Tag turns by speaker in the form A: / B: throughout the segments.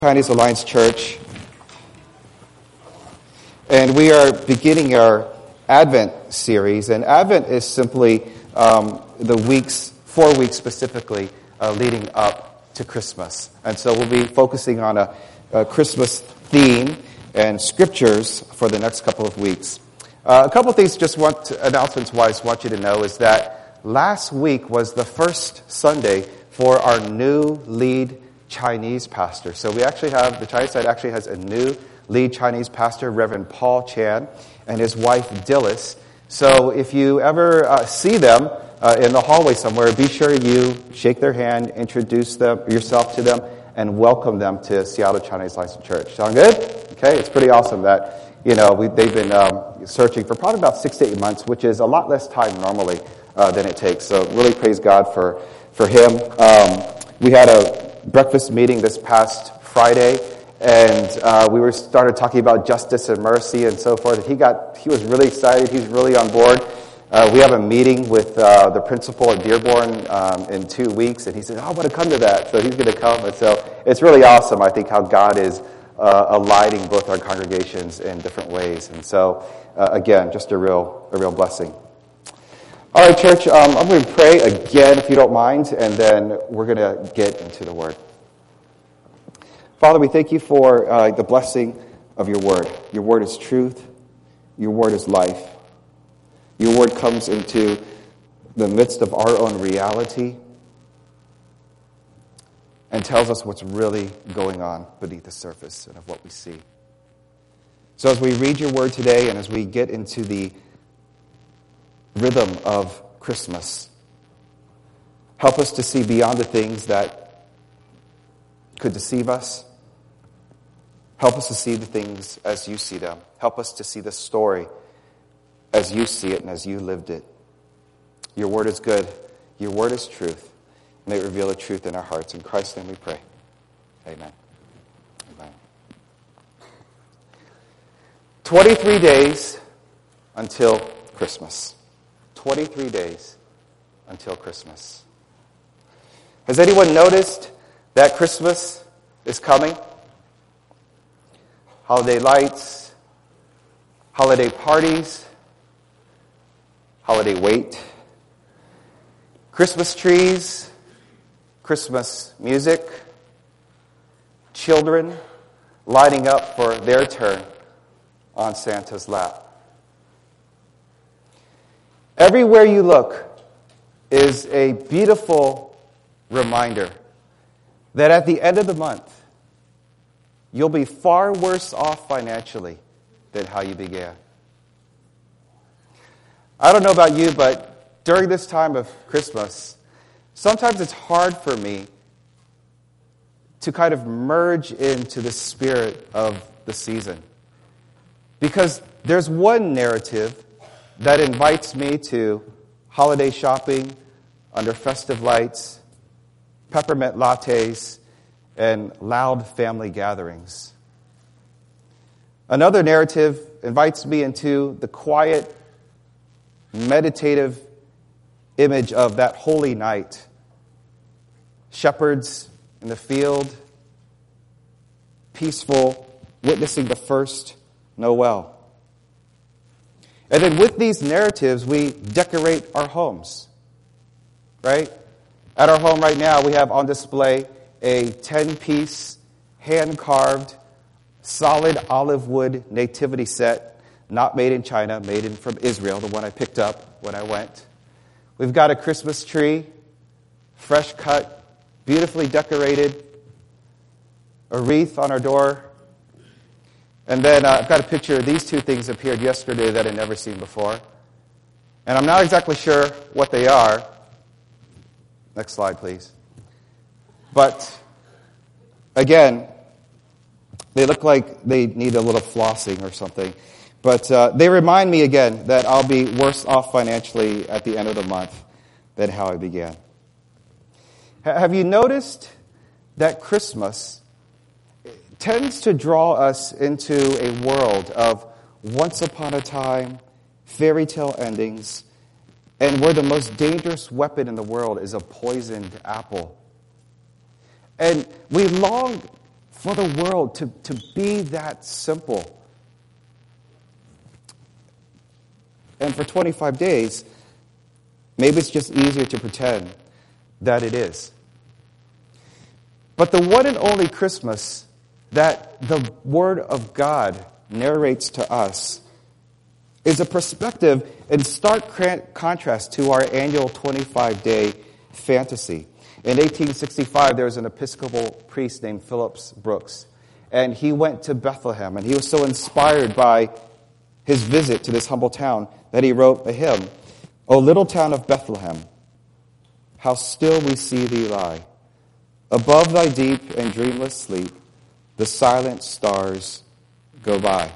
A: Chinese Alliance Church, and we are beginning our Advent series. And Advent is simply the 4 weeks specifically leading up to Christmas. And so we'll be focusing on a Christmas theme and scriptures for the next couple of weeks. A couple of things announcements-wise, want you to know is that last week was the first Sunday for our new lead Chinese pastor. So the Chinese side actually has a new lead Chinese pastor, Reverend Paul Chan, and his wife Dillis. So if you ever see them in the hallway somewhere, be sure you shake their hand, introduce yourself to them, and welcome them to Seattle Chinese Alliance Church. Sound good? Okay, it's pretty awesome that they've been searching for probably about 6 to 8 months, which is a lot less time normally than it takes. So really praise God for him. We had a breakfast meeting this past Friday, and we started talking about justice and mercy and so forth. He was really excited. He's really on board. We have a meeting with the principal at Dearborn in 2 weeks, and he said, I want to come to that. So he's going to come. And so it's really awesome, I think, how God is aligning both our congregations in different ways. And so, again, just a real blessing. All right, church, I'm going to pray again, if you don't mind, and then we're going to get into the Word. Father, we thank you for the blessing of your Word. Your Word is truth. Your Word is life. Your Word comes into the midst of our own reality and tells us what's really going on beneath the surface and of what we see. So as we read your Word today and as we get into the rhythm of Christmas, help us to see beyond the things that could deceive us. Help us to see the things as you see them. Help us to see the story as you see it and as you lived it. Your word is good. Your word is truth. May it reveal the truth in our hearts. In Christ's name we pray. Amen. Amen. 23 days until Christmas. 23 days until Christmas. Has anyone noticed that Christmas is coming? Holiday lights, holiday parties, holiday wait, Christmas trees, Christmas music, children lining up for their turn on Santa's lap. Everywhere you look is a beautiful reminder that at the end of the month, you'll be far worse off financially than how you began. I don't know about you, but during this time of Christmas, sometimes it's hard for me to kind of merge into the spirit of the season. Because there's one narrative that invites me to holiday shopping under festive lights, peppermint lattes, and loud family gatherings. Another narrative invites me into the quiet, meditative image of that holy night. Shepherds in the field, peaceful, witnessing the first Noel. And then with these narratives, we decorate our homes, right? At our home right now, we have on display a 10-piece, hand-carved, solid olive wood nativity set, not made in China, from Israel, the one I picked up when I went. We've got a Christmas tree, fresh cut, beautifully decorated, a wreath on our door. And then I've got a picture. These two things appeared yesterday that I'd never seen before. And I'm not exactly sure what they are. Next slide, please. But, again, they look like they need a little flossing or something. But they remind me again that I'll be worse off financially at the end of the month than how I began. Have you noticed that Christmas tends to draw us into a world of once upon a time, fairy tale endings, and where the most dangerous weapon in the world is a poisoned apple? And we long for the world to be that simple. And for 25 days, maybe it's just easier to pretend that it is. But the one and only Christmas that the Word of God narrates to us is a perspective in stark contrast to our annual 25-day fantasy. In 1865, there was an Episcopal priest named Phillips Brooks, and he went to Bethlehem, and he was so inspired by his visit to this humble town that he wrote a hymn, "O little town of Bethlehem, how still we see thee lie. Above thy deep and dreamless sleep, the silent stars go by."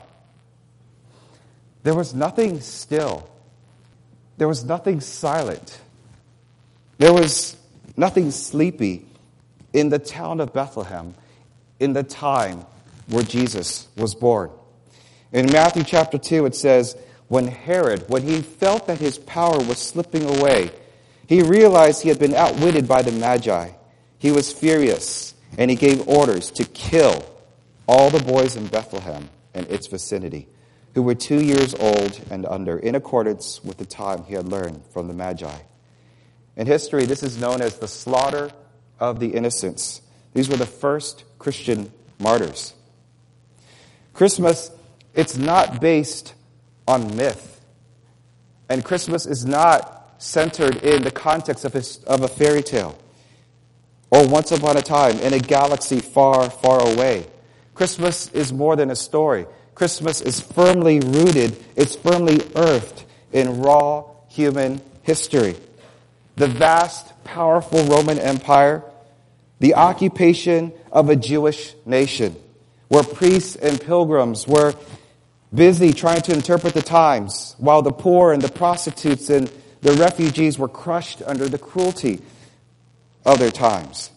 A: There was nothing still. There was nothing silent. There was nothing sleepy in the town of Bethlehem in the time where Jesus was born. In Matthew chapter 2, it says, when Herod, when he felt that his power was slipping away, he realized he had been outwitted by the Magi. He was furious, and he gave orders to kill all the boys in Bethlehem and its vicinity, who were 2 years old and under, in accordance with the time he had learned from the Magi. In history, this is known as the slaughter of the innocents. These were the first Christian martyrs. Christmas, it's not based on myth. And Christmas is not centered in the context of a fairy tale or once upon a time in a galaxy far, far away. Christmas is more than a story. Christmas is firmly rooted, it's firmly earthed in raw human history. The vast, powerful Roman Empire, the occupation of a Jewish nation, where priests and pilgrims were busy trying to interpret the times, while the poor and the prostitutes and the refugees were crushed under the cruelty of their times.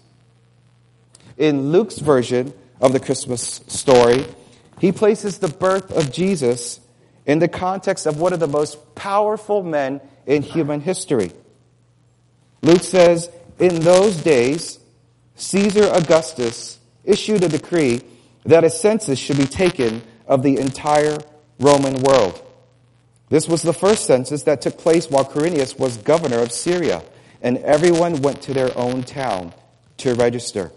A: In Luke's version of the Christmas story, he places the birth of Jesus in the context of one of the most powerful men in human history. Luke says, in those days, Caesar Augustus issued a decree that a census should be taken of the entire Roman world. This was the first census that took place while Quirinius was governor of Syria, and everyone went to their own town to register.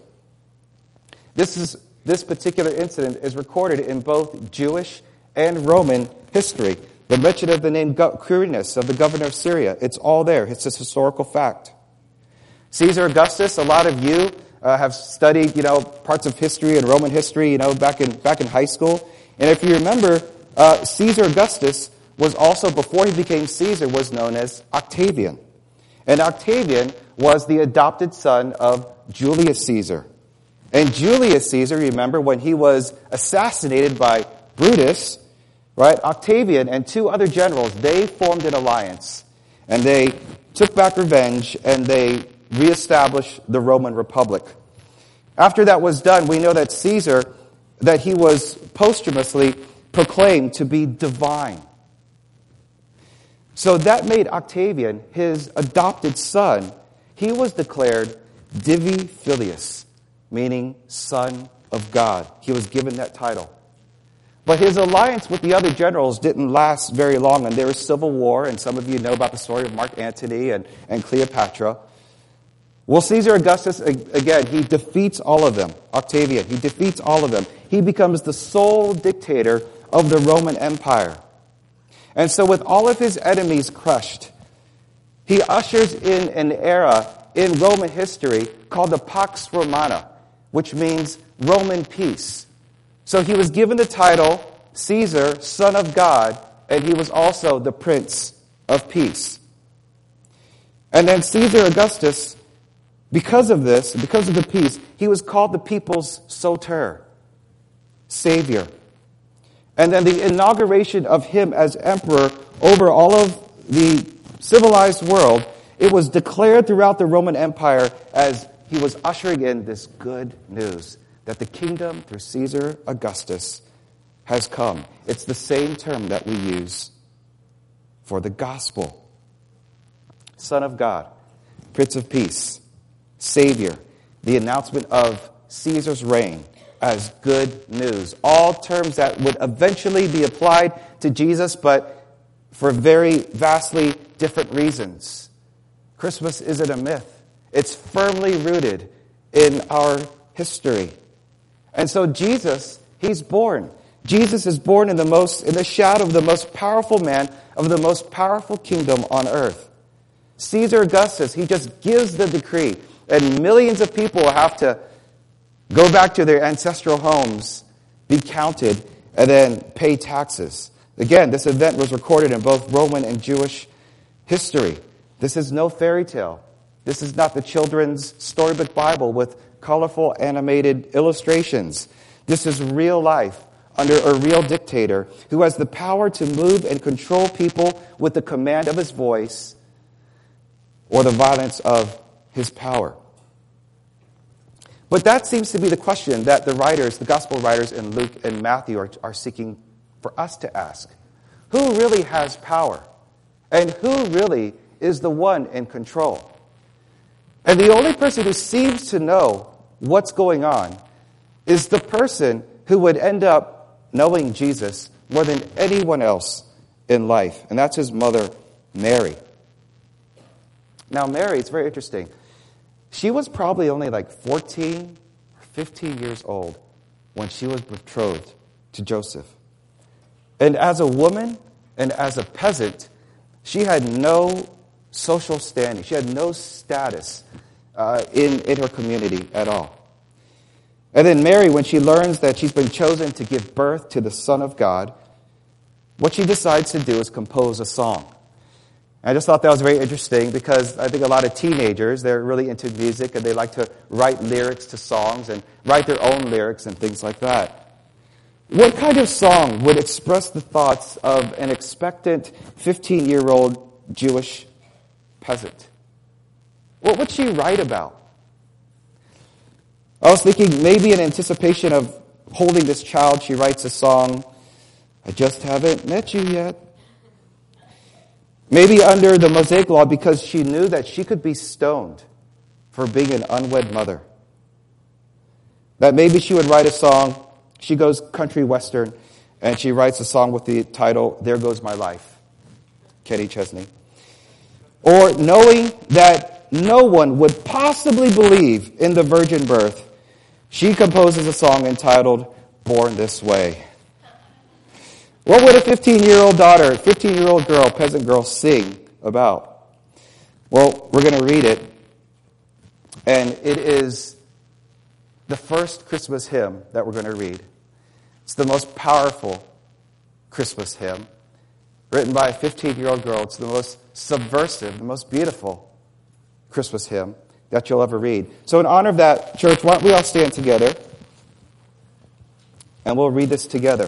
A: This particular incident is recorded in both Jewish and Roman history. The mention of the name Quirinius, of the governor of Syria, it's all there. It's a historical fact. Caesar Augustus, a lot of you have studied, parts of history and Roman history, back in high school. And if you remember, Caesar Augustus was also, before he became Caesar, was known as Octavian. And Octavian was the adopted son of Julius Caesar. And Julius Caesar, remember, when he was assassinated by Brutus, right, Octavian and two other generals, they formed an alliance. And they took back revenge, and they reestablished the Roman Republic. After that was done, we know that Caesar, that he was posthumously proclaimed to be divine. So that made Octavian, his adopted son, he was declared Divi Filius, meaning son of God. He was given that title. But his alliance with the other generals didn't last very long, and there was civil war, and some of you know about the story of Mark Antony and Cleopatra. Well, Caesar Augustus, again, he defeats all of them. Octavian, he defeats all of them. He becomes the sole dictator of the Roman Empire. And so with all of his enemies crushed, he ushers in an era in Roman history called the Pax Romana, which means Roman peace. So he was given the title Caesar, son of God, and he was also the Prince of Peace. And then Caesar Augustus, because of this, because of the peace, he was called the people's Soter, Savior. And then the inauguration of him as emperor over all of the civilized world, it was declared throughout the Roman Empire as he was ushering in this good news that the kingdom through Caesar Augustus has come. It's the same term that we use for the gospel. Son of God, Prince of Peace, Savior, the announcement of Caesar's reign, as good news. All terms that would eventually be applied to Jesus, but for very vastly different reasons. Christmas isn't a myth. It's firmly rooted in our history. And so Jesus, he's born. Jesus is born in the shadow of the most powerful man of the most powerful kingdom on earth. Caesar Augustus, he just gives the decree, and millions of people have to go back to their ancestral homes, be counted, and then pay taxes. Again, this event was recorded in both Roman and Jewish history. This is no fairy tale. This is not the children's storybook Bible with colorful animated illustrations. This is real life under a real dictator who has the power to move and control people with the command of his voice or the violence of his power. But that seems to be the question that the gospel writers in Luke and Matthew are seeking for us to ask. Who really has power? And who really is the one in control? And the only person who seems to know what's going on is the person who would end up knowing Jesus more than anyone else in life. And that's his mother, Mary. Now, Mary, it's very interesting. She was probably only like 14 or 15 years old when she was betrothed to Joseph. And as a woman and as a peasant, she had no social standing. She had no status in her community at all. And then Mary, when she learns that she's been chosen to give birth to the Son of God, what she decides to do is compose a song. I just thought that was very interesting because I think a lot of teenagers, they're really into music and they like to write lyrics to songs and write their own lyrics and things like that. What kind of song would express the thoughts of an expectant 15-year-old Jewish peasant? What would she write about? I was thinking maybe in anticipation of holding this child, she writes a song, I just haven't met you yet. Maybe under the Mosaic Law because she knew that she could be stoned for being an unwed mother. That maybe she would write a song, she goes country western, and she writes a song with the title, There Goes My Life, Kenny Chesney. Or knowing that no one would possibly believe in the virgin birth, she composes a song entitled, Born This Way. What would a 15-year-old daughter, 15-year-old girl, peasant girl, sing about? Well, we're going to read it. And it is the first Christmas hymn that we're going to read. It's the most powerful Christmas hymn written by a 15-year-old girl. It's the most subversive, the most beautiful Christmas hymn that you'll ever read. So in honor of that, church, why don't we all stand together and we'll read this together.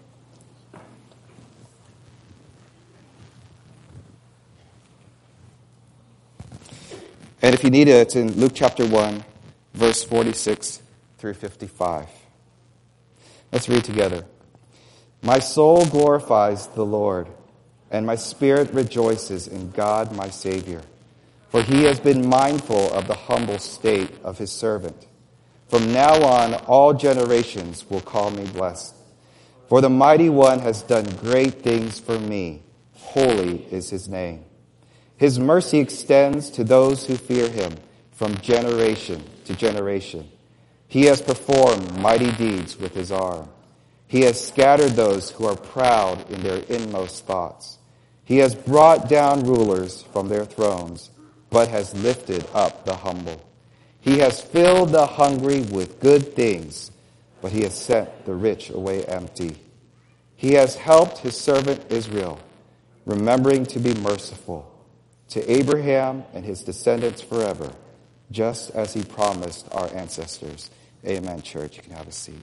A: And if you need it, it's in Luke chapter 1, verse 46 through 55. Let's read together. My soul glorifies the Lord, and my spirit rejoices in God my Savior. For he has been mindful of the humble state of his servant. From now on, all generations will call me blessed. For the Mighty One has done great things for me. Holy is his name. His mercy extends to those who fear him from generation to generation. He has performed mighty deeds with his arm. He has scattered those who are proud in their inmost thoughts. He has brought down rulers from their thrones, but has lifted up the humble. He has filled the hungry with good things, but he has sent the rich away empty. He has helped his servant Israel, remembering to be merciful to Abraham and his descendants forever, just as he promised our ancestors. Amen, church. You can have a seat.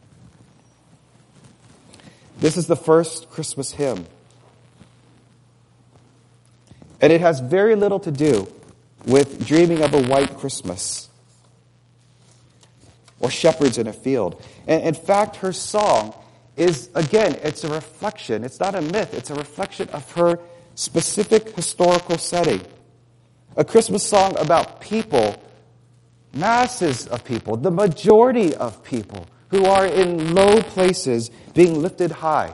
A: This is the first Christmas hymn. And it has very little to do with dreaming of a white Christmas or shepherds in a field. And in fact, her song is, again, it's a reflection. It's not a myth. It's a reflection of her specific historical setting. A Christmas song about people, masses of people, the majority of people who are in low places being lifted high,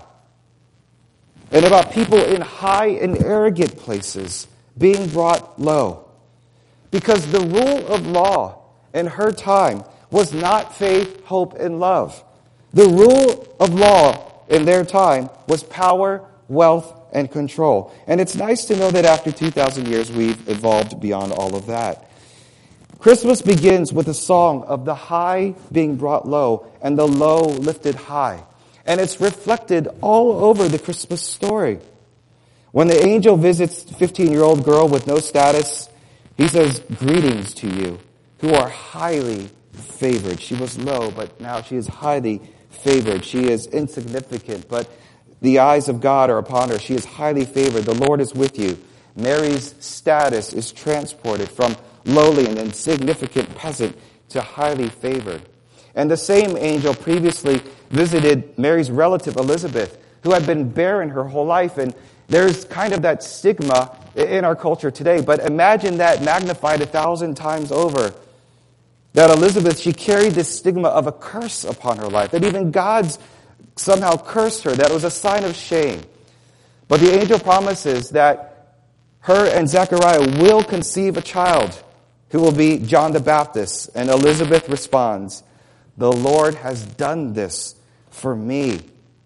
A: and about people in high and arrogant places being brought low. Because the rule of law in her time was not faith, hope, and love. The rule of law in their time was power, wealth, and control. And it's nice to know that after 2,000 years, we've evolved beyond all of that. Christmas begins with a song of the high being brought low and the low lifted high. And it's reflected all over the Christmas story. When the angel visits the 15-year-old girl with no status, he says, "Greetings to you, who are highly favored." She was low, but now she is highly favored. She is insignificant, but the eyes of God are upon her. She is highly favored. The Lord is with you. Mary's status is transported from lowly and insignificant peasant to highly favored. And the same angel previously visited Mary's relative Elizabeth, who had been barren her whole life. And there's kind of that stigma in our culture today. But imagine that magnified 1,000 times over. That Elizabeth, she carried this stigma of a curse upon her life. That even God's somehow cursed her. That it was a sign of shame. But the angel promises that her and Zechariah will conceive a child who will be John the Baptist. And Elizabeth responds, "The Lord has done this for me.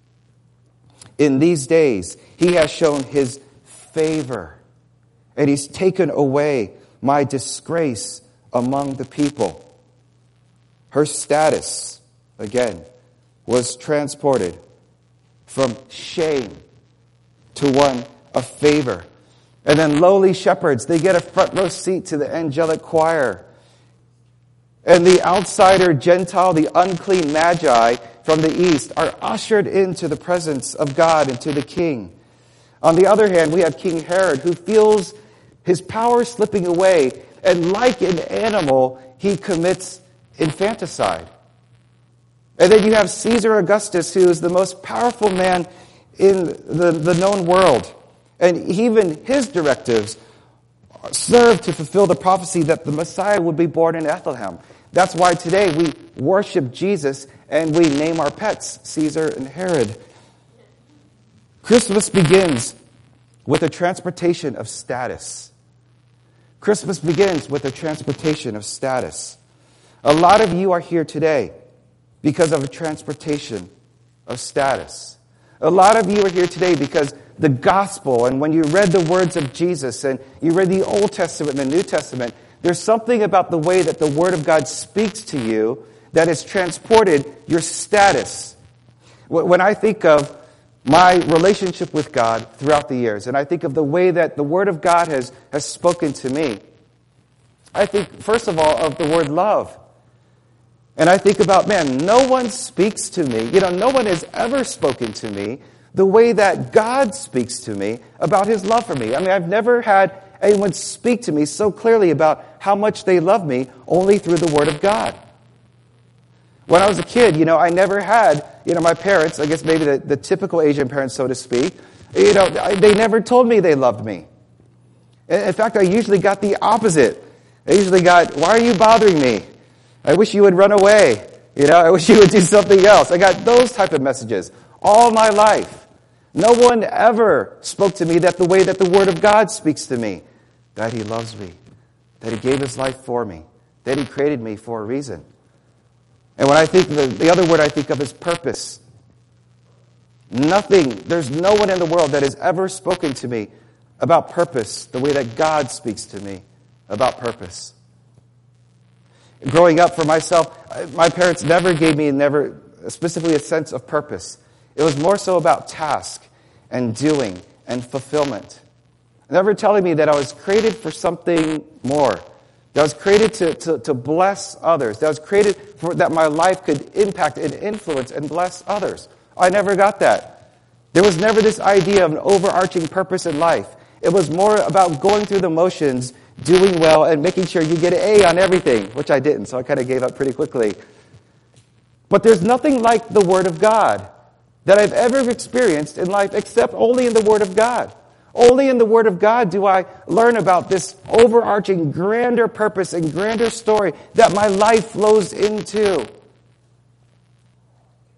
A: In these days, he has shown his favor, and he's taken away my disgrace among the people." Her status, again, was transported from shame to one of favor. And then lowly shepherds, they get a front row seat to the angelic choir. And the outsider Gentile, the unclean magi from the east, are ushered into the presence of God and to the king. On the other hand, we have King Herod, who feels his power slipping away, and like an animal, he commits infanticide. And then you have Caesar Augustus, who is the most powerful man in the known world. And even his directives serve to fulfill the prophecy that the Messiah would be born in Bethlehem. That's why today we worship Jesus and we name our pets Caesar and Herod. Christmas begins with a transportation of status. Christmas begins with a transportation of status. A lot of you are here today because of a transportation of status. A lot of you are here today because the gospel, and when you read the words of Jesus and you read the Old Testament and the New Testament, there's something about the way that the Word of God speaks to you that has transported your status. When I think of my relationship with God throughout the years, and I think of the way that the Word of God has spoken to me, I think, first of all, of the word love. And I think about, man, no one speaks to me. No one has ever spoken to me the way that God speaks to me about his love for me. I mean, I've never had anyone speak to me so clearly about how much they love me only through the Word of God. When I was a kid, I never had, my parents, I guess maybe the typical Asian parents, so to speak, they never told me they loved me. In fact, I usually got the opposite. I usually got, "Why are you bothering me? I wish you would run away. I wish you would do something else." I got those type of messages all my life. No one ever spoke to me that the way that the Word of God speaks to me, that he loves me, that he gave his life for me, that he created me for a reason. And when I think, the other word I think of is purpose. There's no one in the world that has ever spoken to me about purpose the way that God speaks to me about purpose. Growing up for myself, my parents never gave me specifically a sense of purpose. It was more so about task and doing and fulfillment. Never telling me that I was created for something more. That I was created to bless others. That I was created that my life could impact and influence and bless others. I never got that. There was never this idea of an overarching purpose in life. It was more about going through the motions, doing well, and making sure you get an A on everything, which I didn't, so I kind of gave up pretty quickly. But there's nothing like the Word of God that I've ever experienced in life except only in the Word of God. Only in the Word of God do I learn about this overarching, grander purpose and grander story that my life flows into.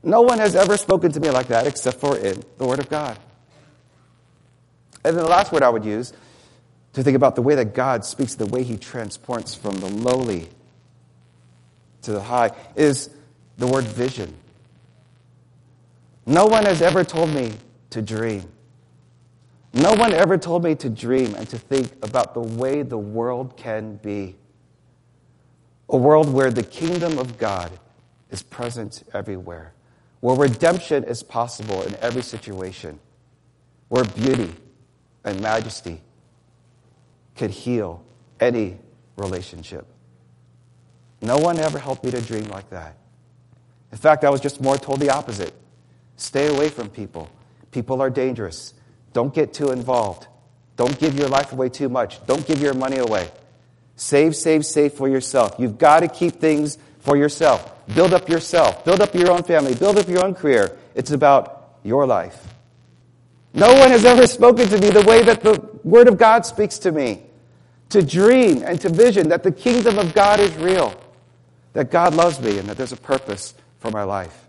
A: No one has ever spoken to me like that except for in the Word of God. And then the last word I would use to think about the way that God speaks, the way he transports from the lowly to the high, is the word vision. No one has ever told me to dream. No one ever told me to dream and to think about the way the world can be. A world where the kingdom of God is present everywhere. Where redemption is possible in every situation. Where beauty and majesty could heal any relationship. No one ever helped me to dream like that. In fact, I was just more told the opposite. Stay away from people. People are dangerous. Don't get too involved. Don't give your life away too much. Don't give your money away. Save for yourself. You've got to keep things for yourself. Build up yourself. Build up your own family. Build up your own career. It's about your life. No one has ever spoken to me the way that the Word of God speaks to me. To dream and to vision that the kingdom of God is real. That God loves me and that there's a purpose for my life.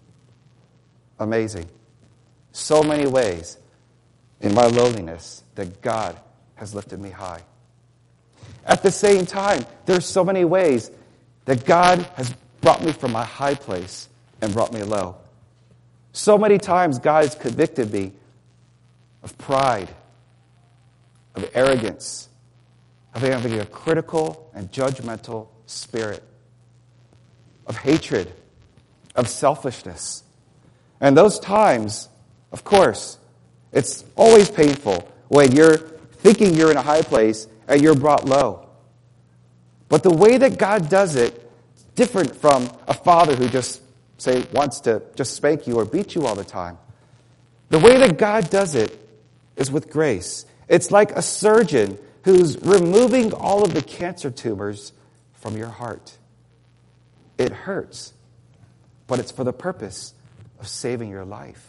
A: Amazing. So many ways in my lowliness that God has lifted me high. At the same time, there's so many ways that God has brought me from a high place and brought me low. So many times God has convicted me of pride, of arrogance, of having a critical and judgmental spirit, of hatred, of selfishness. And those times, of course, it's always painful when you're thinking you're in a high place and you're brought low. But the way that God does it is different from a father who just, say, wants to just spank you or beat you all the time. The way that God does it is with grace. It's like a surgeon who's removing all of the cancer tumors from your heart. It hurts, but it's for the purpose of saving your life.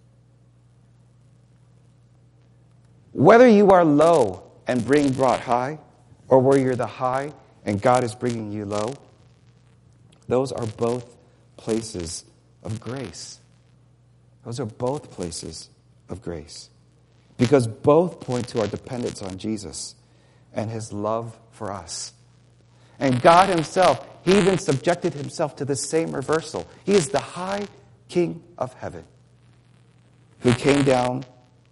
A: Whether you are low and being brought high, or where you're the high and God is bringing you low, those are both places of grace. Those are both places of grace. Because both point to our dependence on Jesus and his love for us. And God himself, he even subjected himself to the same reversal. He is the high King of heaven who came down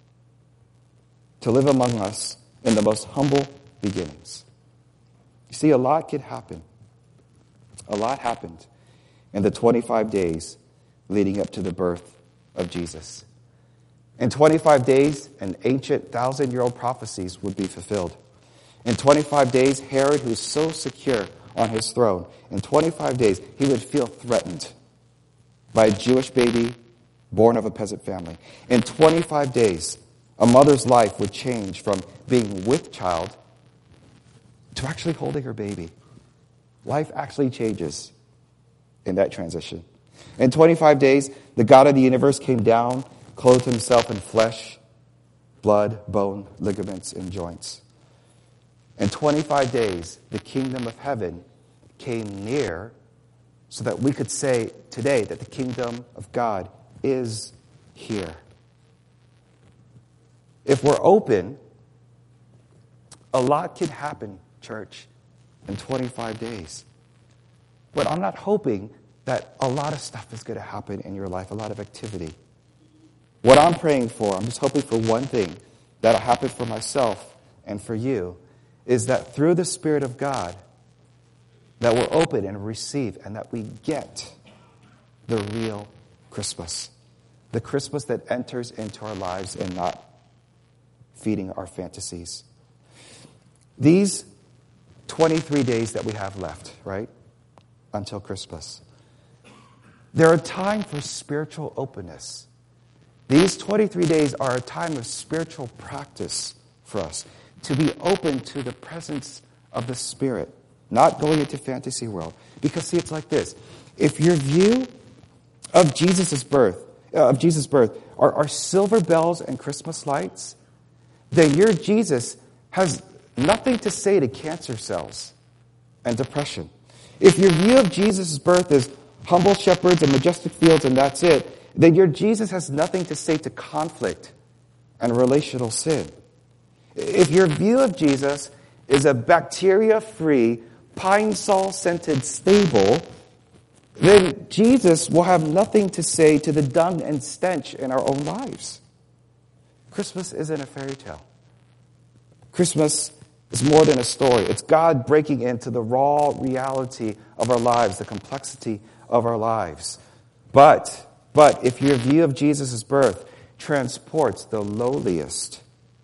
A: to live among us in the most humble beginnings. You see, a lot could happen. A lot happened in the 25 days leading up to the birth of Jesus. In 25 days, an ancient 1,000-year-old prophecies would be fulfilled. In 25 days, Herod, who's so secure on his throne, in 25 days, he would feel threatened by a Jewish baby born of a peasant family. In 25 days, a mother's life would change from being with child to actually holding her baby. Life actually changes in that transition. In 25 days, the God of the universe came down, clothed himself in flesh, blood, bone, ligaments, and joints. In 25 days, the kingdom of heaven came near so that we could say today that the kingdom of God is here. If we're open, a lot can happen, church, in 25 days. But I'm not hoping that a lot of stuff is going to happen in your life, a lot of activity. What I'm praying for, I'm just hoping for one thing that'll happen for myself and for you, is that through the Spirit of God, that we're open and receive and that we get the real Christmas. The Christmas that enters into our lives and not feeding our fantasies. These 23 days that we have left, right, until Christmas, they're a time for spiritual openness. These 23 days are a time of spiritual practice for us, to be open to the presence of the Spirit, not going into fantasy world. Because see, it's like this. If your view of Jesus' birth are silver bells and Christmas lights, then your Jesus has nothing to say to cancer cells and depression. If your view of Jesus' birth is humble shepherds and majestic fields and that's it, then your Jesus has nothing to say to conflict and relational sin. If your view of Jesus is a bacteria-free, pine sol-scented stable, then Jesus will have nothing to say to the dung and stench in our own lives. Christmas isn't a fairy tale. Christmas is more than a story. It's God breaking into the raw reality of our lives, the complexity of our lives. But if your view of Jesus' birth transports the lowliest,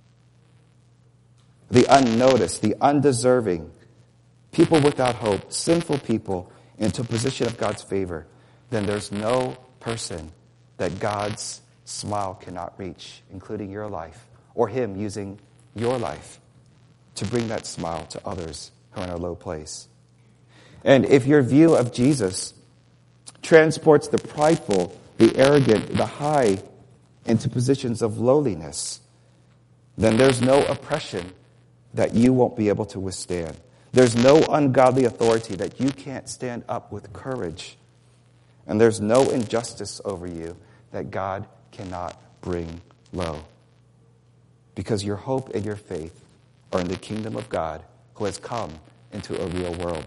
A: the unnoticed, the undeserving, people without hope, sinful people into a position of God's favor, then there's no person that God's smile cannot reach, including your life, or Him using your life to bring that smile to others who are in a low place. And if your view of Jesus transports the prideful, the arrogant, the high into positions of lowliness, then there's no oppression that you won't be able to withstand. There's no ungodly authority that you can't stand up with courage. And there's no injustice over you that God cannot bring low. Because your hope and your faith are in the kingdom of God who has come into a real world.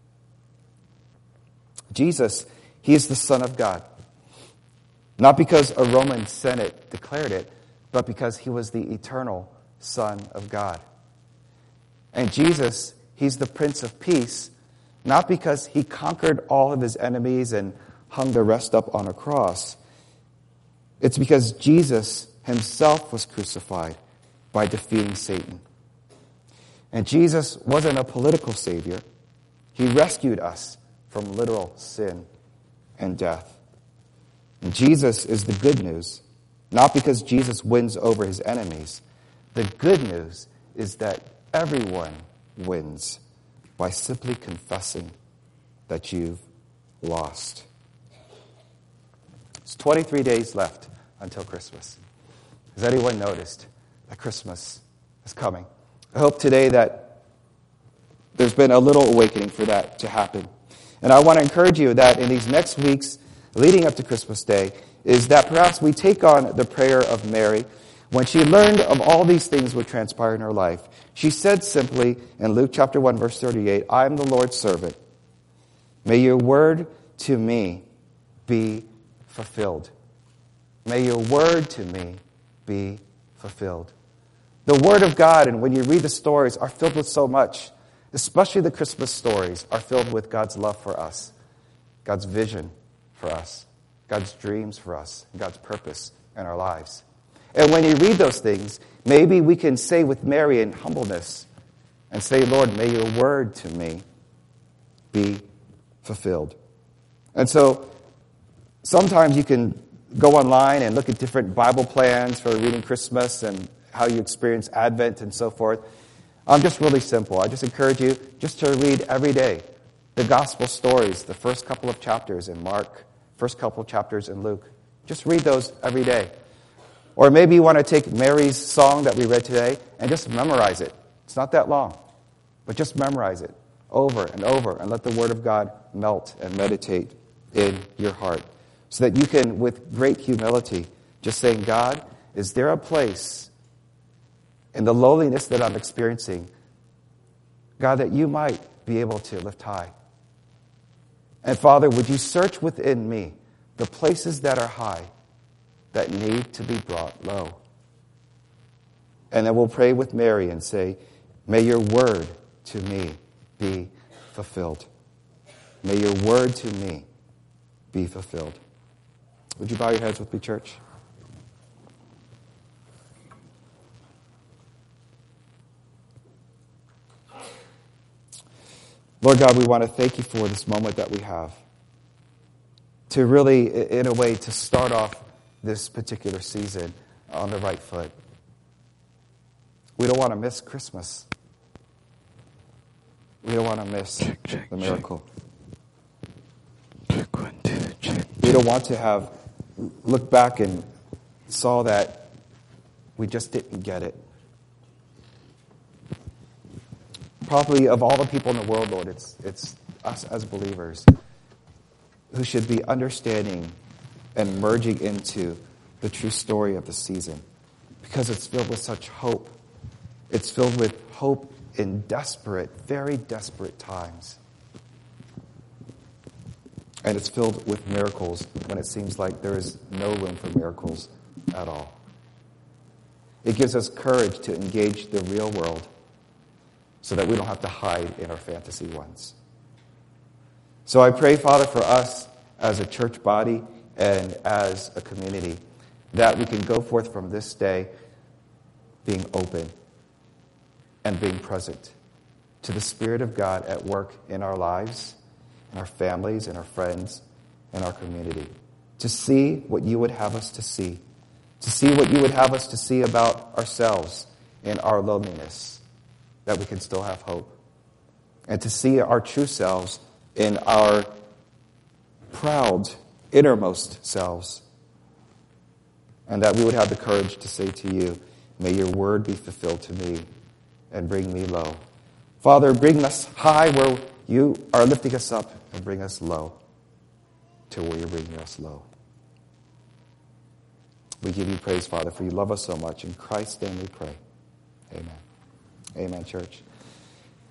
A: Jesus, He is the Son of God. Not because a Roman Senate declared it, but because He was the eternal Son of God. And Jesus, He's the Prince of Peace, not because He conquered all of His enemies and hung the rest up on a cross. It's because Jesus Himself was crucified by defeating Satan. And Jesus wasn't a political savior. He rescued us from literal sin and death. And Jesus is the good news, not because Jesus wins over His enemies. The good news is that everyone wins by simply confessing that you've lost. It's 23 days left until Christmas. Has anyone noticed that Christmas is coming? I hope today that there's been a little awakening for that to happen. And I want to encourage you that in these next weeks leading up to Christmas Day is that perhaps we take on the prayer of Mary. When she learned of all these things would transpire in her life, she said simply in Luke chapter 1, verse 38, I am the Lord's servant. May your word to me be fulfilled. May your word to me be fulfilled. The Word of God, and when you read the stories, are filled with so much. Especially the Christmas stories are filled with God's love for us, God's vision for us, God's dreams for us, and God's purpose in our lives. And when you read those things, maybe we can say with Mary in humbleness and say, Lord, may your word to me be fulfilled. And so sometimes you can go online and look at different Bible plans for reading Christmas and how you experience Advent and so forth. Just really simple. I just encourage you just to read every day the gospel stories, the first couple of chapters in Mark, first couple of chapters in Luke. Just read those every day. Or maybe you want to take Mary's song that we read today and just memorize it. It's not that long, but just memorize it over and over and let the Word of God melt and meditate in your heart so that you can, with great humility, just saying, God, is there a place in the lowliness that I'm experiencing, God, that you might be able to lift high. And Father, would you search within me the places that are high that need to be brought low? And then we'll pray with Mary and say, may your word to me be fulfilled. May your word to me be fulfilled. Would you bow your heads with me, church? Lord God, we want to thank you for this moment that we have to really, in a way, to start off this particular season on the right foot. We don't want to miss Christmas. We don't want to miss the miracle. We don't want to have looked back and saw that we just didn't get it. Probably of all the people in the world, Lord, it's us as believers who should be understanding and merging into the true story of the season, because it's filled with such hope. It's filled with hope in desperate, very desperate times. And it's filled with miracles when it seems like there is no room for miracles at all. It gives us courage to engage the real world so that we don't have to hide in our fantasy ones. So I pray, Father, for us as a church body and as a community, that we can go forth from this day being open and being present to the Spirit of God at work in our lives, in our families, in our friends, in our community, to see what you would have us to see what you would have us to see about ourselves in our loneliness, that we can still have hope, and to see our true selves in our proud, innermost selves, and that we would have the courage to say to you, may your word be fulfilled to me and bring me low. Father, bring us high where you are lifting us up, and bring us low to where you're bringing us low. We give you praise, Father, for you love us so much. In Christ's name we pray. Amen. Amen, church.